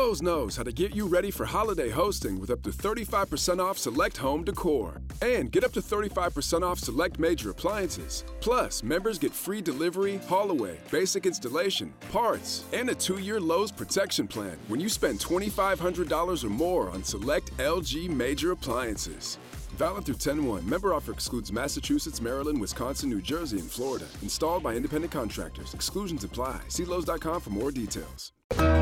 Lowe's knows how to get you ready for holiday hosting with up to 35% off select home decor. And get up to 35% off select major appliances. Plus, members get free delivery, haul away, basic installation, parts, and a 2-year Lowe's protection plan when you spend $2,500 or more on select LG major appliances. Valid through 10/1. Member offer excludes Massachusetts, Maryland, Wisconsin, New Jersey, and Florida. Installed by independent contractors. Exclusions apply. See Lowe's.com for more details.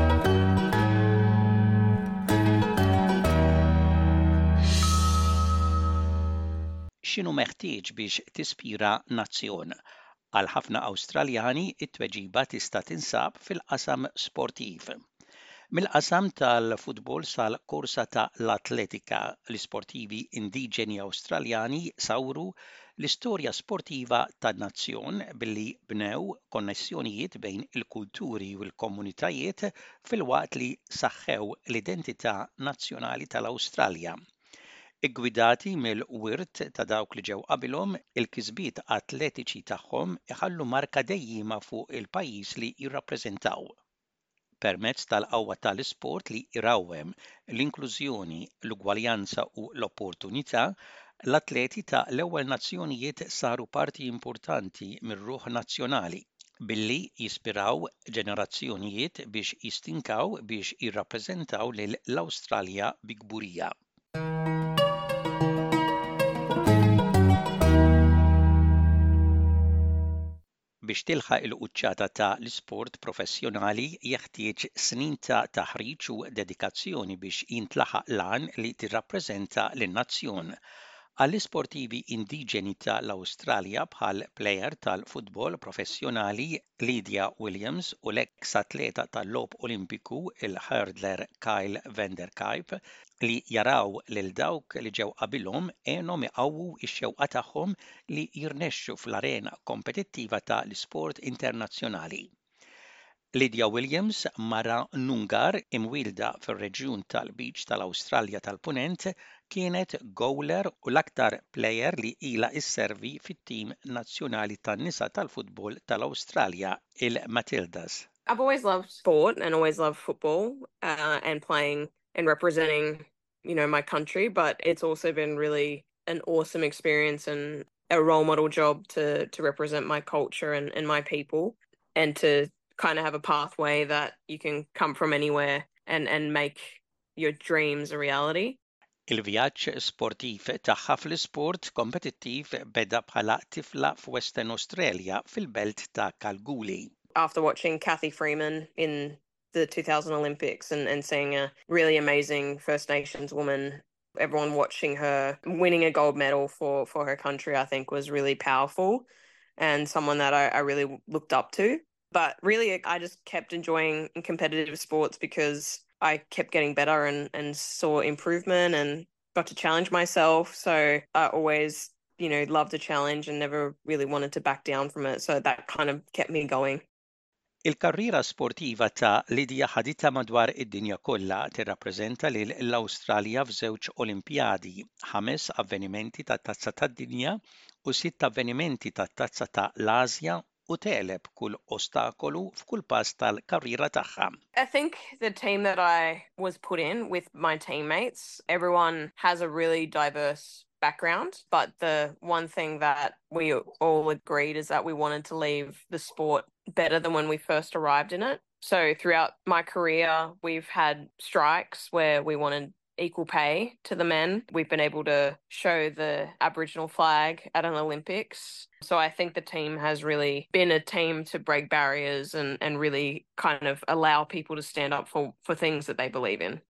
X'inhu meħtieġ biex tispira nazzjon? Għal ħafna Awstraljani it-tweġiba tista' tinsab fil-qasam sportiv. Mill-qasam tal-futbol sal-korsa ta' l-atletika, l-isportivi indiġeni Awstraljani sawru l-istorja sportiva tan-nazzjon billi bnew konnessjonijiet bejn il-kulturi u l-komunitajiet fil-waqt li saħħew l-identità nazzjonali tal-Awstralja. Iggwidati mill-wirt ta' dawk li ġew qabilhom, il-kisbiet atletiċi tagħhom iħallu marka dejjima fuq il-pajjiż li jirrappreżentaw. Permezz tal-qawwa tal-isport li irawwem l-inklużjoni, l-ugwaljanza u l-opportunità, l-atleti ta' l-ewwel nazzjonijiet saru parti importanti mir-ruħ nazzjonali billi jispiraw ġenerazzjonijiet biex jistinkaw biex jirrappreżentaw lill-Awstralja bi kburija. Biex tilħaq il-quċċata ta' l-isport professjonali jeħtieġ snin ta' taħriġ u dedikazzjoni biex jintlaħaq lan li tirrappreżenta lin-nazzjon. Għall-isportivi indiġeni tal-Awstralja bħal plejer tal-futbol professjonali Lydia Williams u l-eks atleta tal-logħob Olimpiku il-hurdler Kyle Vanderkuyp li jaraw lil dawk li ġew qabilhom għenhom iqawwu x-xewqa tagħhom li jirnexxu fl-arena kompetittiva tal-isport internazzjonali. Lydia Williams, mara Nungar imwielda fir-reġjun tal-Beach tal-Awstralja tal-Punent, kienet goaler u l-aktar plejer li ilha isservi fit-tim nazzjonali tan-nisa tal-futbol tal-Awstralja, il-Matildas. I've always loved sport and always loved football and playing and representing, my country, but it's also been really an awesome experience and a role model job to represent my culture and my people and to kind of have a pathway that you can come from anywhere and make your dreams a reality. Il-vjaġġ sportiv tagħha fl-isport kompetittiv beda bħala tifla f'Western Australia fil-belt ta' Kalgoorlie. After watching Cathy Freeman in the 2000 Olympics and seeing a really amazing First Nations woman, everyone watching her winning a gold medal for her country, I think was really powerful and someone that I really looked up to. But really, I just kept enjoying competitive sports because I kept getting better and saw improvement and got to challenge myself. So I always, loved a challenge and never really wanted to back down from it. So that kind of kept me going. Il-karriera sportiva ta' Lydia ħaditha madwar id-dinja kollha tirrappreżenta lil l-Awstralja f'żewġ Olimpjadi, 5 avvenimenti tat-Tazza tad-Dinja u 6 avvenimenti tat-Tazza ta' l-Asja u teleb kull ostakolu f'kull pass tal-karriera tagħha. I think the team that I was put in with my teammates, everyone has a really diverse background, but the one thing that we all agreed is that we wanted to leave the sport better than when we first arrived in it. So throughout my career, we've had strikes where we wanted equal pay to the men. We've been able to show the Aboriginal flag at an Olympics. So I think the team has really been a team to break barriers and really kind of allow people to stand up for things that they believe in.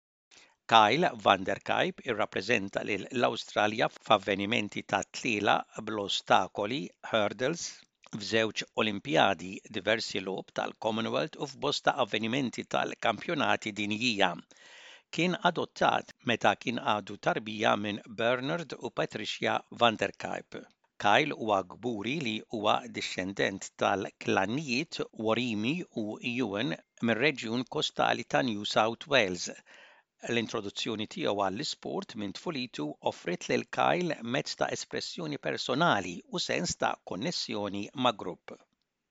Kyle Vanderkuyp irrappreżenta l-Awstralja f'avvenimenti ta' tliela bl-ostakoli hurdles f'żewġ Olimpjadi, diversi logħob tal-Commonwealth u f'bosta avvenimenti tal-kampjonati dinjija. Kien adottat meta kien għadu tarbija minn Bernard u Patricia Vanderkuyp. Kyle huwa gburi li huwa dixxendent tal-klannijiet Worimi u Yuin mir-reġjun kostali ta' New South Wales. L-introduzzjoni tiegħu għall-isport minn tfulitu offrit lil Kyle mezz ta' espressjoni personali u sens ta' konnessjoni ma' grupp.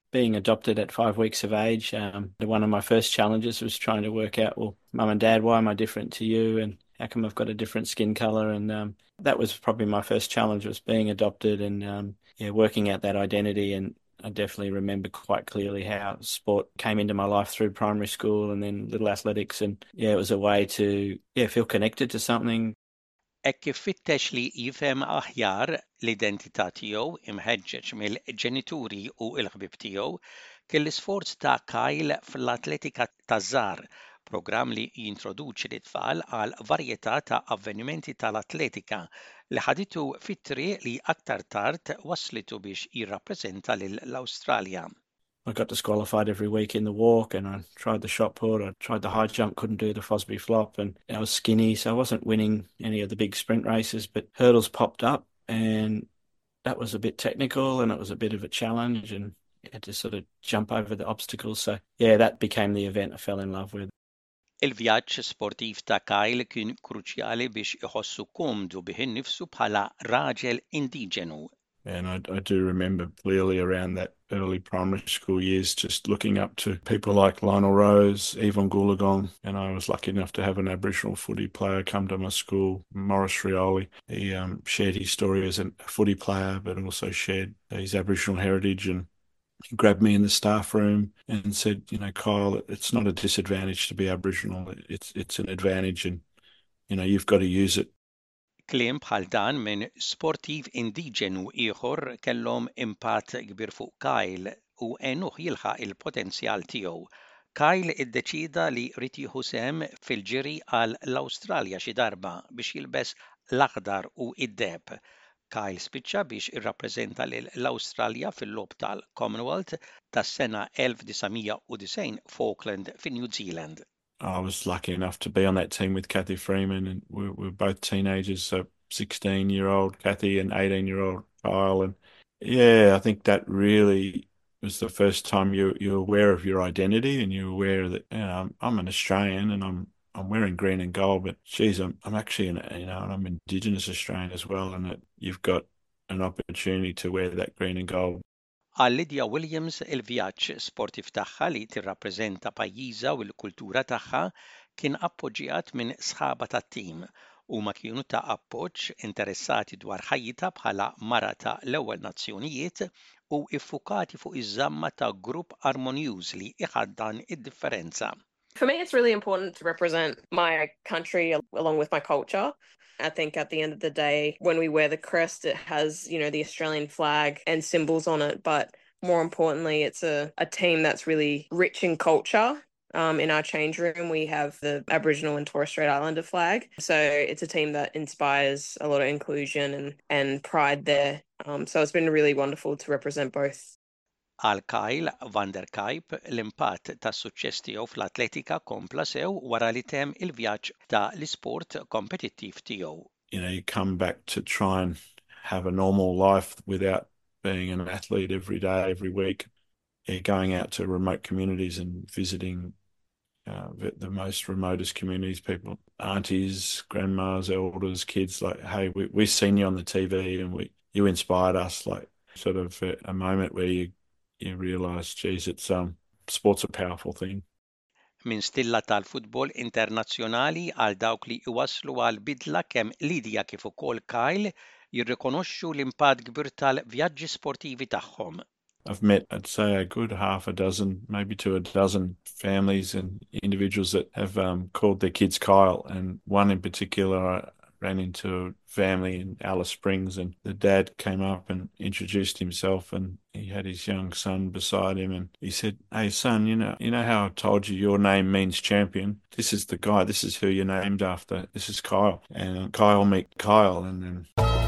being adopted at 5 weeks of age, one of my first challenges was trying to work out, well, Mum and Dad, why am I different to you? And how come I've got a different skin colour? And that was probably my first challenge, was being adopted and working out that identity. And I definitely remember quite clearly how sport came into my life through primary school and then Little Athletics. And it was a way to feel connected to something. Hekk kif fittex li jifhem aħjar l-identità tiegħu imħeġġeġ mill-ġenituri u l-ħbieb tiegħu kien l-isforz ta' Kyle fl-atletika taż-żgħar, programm li jintroduċi lit-tfal għal varjetà ta' avvenimenti tal-atletika li ħaditu fit-triq li aktar tard wasslitu biex jirrappreżenta lill-Awstralja. I got disqualified every week in the walk, and I tried the shot put, I tried the high jump, couldn't do the Fosbury flop, and I was skinny, so I wasn't winning any of the big sprint races, but hurdles popped up, and that was a bit technical, and it was a bit of a challenge, and you had to sort of jump over the obstacles. So, that became the event I fell in love with. Il-vjaġġ sportiv ta' Kyle kien kruċjali biex iħossu komdu bih innifsu bħala raġel indiġenu. And I do remember clearly around that early primary school years just looking up to people like Lionel Rose, Yvonne Goolagong, and I was lucky enough to have an Aboriginal footy player come to my school, Maurice Rioli. He shared his story as a footy player, but also shared his Aboriginal heritage, and he grabbed me in the staff room and said, Kyle, it's not a disadvantage to be Aboriginal. It's an advantage, and, you've got to use it. Kliem bħal dan minn sportiv indiġenu ieħor kellhom impatt kbir fuq Kyle u għenuh jilħaq il-potenzjal tiegħu. Kyle iddeċida li rid jieħu sehem fil-ġiri għal l-Awstralja xi darba biex jilbes l-aħdar u id-deheb. Kyle spiċċa biex irrappreżenta l-Awstralja fil-logħob tal-Commonwealth tas-sena 1990 Falkland fi New Zealand. I was lucky enough to be on that team with Kathy Freeman, and we were both teenagers, so 16-year-old Kathy and 18-year-old Kyle. And I think that really was the first time you're aware of your identity, and you're aware that I'm an Australian and I'm wearing green and gold, but geez, I'm actually I'm Indigenous Australian as well, and that you've got an opportunity to wear that green and gold. Għal Lydia Williams il-vjaġġ sportiv tagħha li tirrappreżenta pajjiżha u l-kultura tagħha kien appoġġjat minn sħaba tat-tim huma kienu ta' appoġġ interessati dwar ħajjitha bħala mara ta' l-ewwel nazzjonijiet u iffukati fuq iż-żamma ta' grupp armonjuż li iħaddan id-differenza. For me, it's really important to represent my country along with my culture. I think at the end of the day, when we wear the crest, it has, the Australian flag and symbols on it. But more importantly, it's a team that's really rich in culture. In our change room, we have the Aboriginal and Torres Strait Islander flag. So it's a team that inspires a lot of inclusion and pride there. So it's been really wonderful to represent both. Għal Kyle van der Kuyp l-impatt tas-suċċess tiegħu fl-atletika kompla sew wara li temm il-vjaġġ ta' l-isport kompetittiv tiegħu. You come back to try and have a normal life without being an athlete every day, every week. Going out to remote communities and visiting the most remotest communities, people, aunties, grandmas, elders, kids, like, hey, we've seen you on the TV and you inspired us, like sort of a moment where you realise, geez, sport's a powerful thing. Min stilla tal-futbol internazzjonali għal dawk li iwasslu għal bidla kemm Lydia kif ukoll Kyle jirrikonoxxu l-impatt kbir tal-vjaġġi sportivi tagħhom. I've met, I'd say, a good half a dozen, maybe to a dozen families and individuals that have called their kids Kyle, and one in particular I ran into a family in Alice Springs, and the dad came up and introduced himself, and he had his young son beside him, and he said, hey son, you know how I told you your name means champion? This is the guy, this is who you're named after, this is Kyle. And Kyle meet Kyle, and then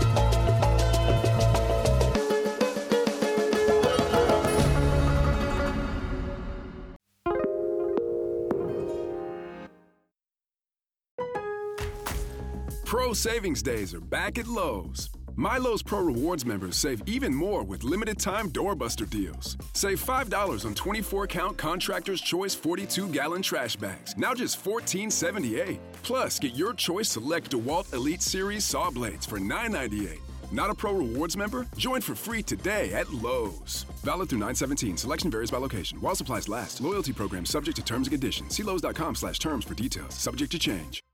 Pro Savings Days are back at Lowe's. My Lowe's Pro Rewards members save even more with limited-time doorbuster deals. Save $5 on 24-count Contractor's Choice 42-gallon trash bags, now just $14.78. Plus, get your choice select DeWalt Elite Series saw blades for $9.98. Not a Pro Rewards member? Join for free today at Lowe's. Valid through 9/17. Selection varies by location. While supplies last. Loyalty program subject to terms and conditions. See Lowe's.com/terms for details. Subject to change.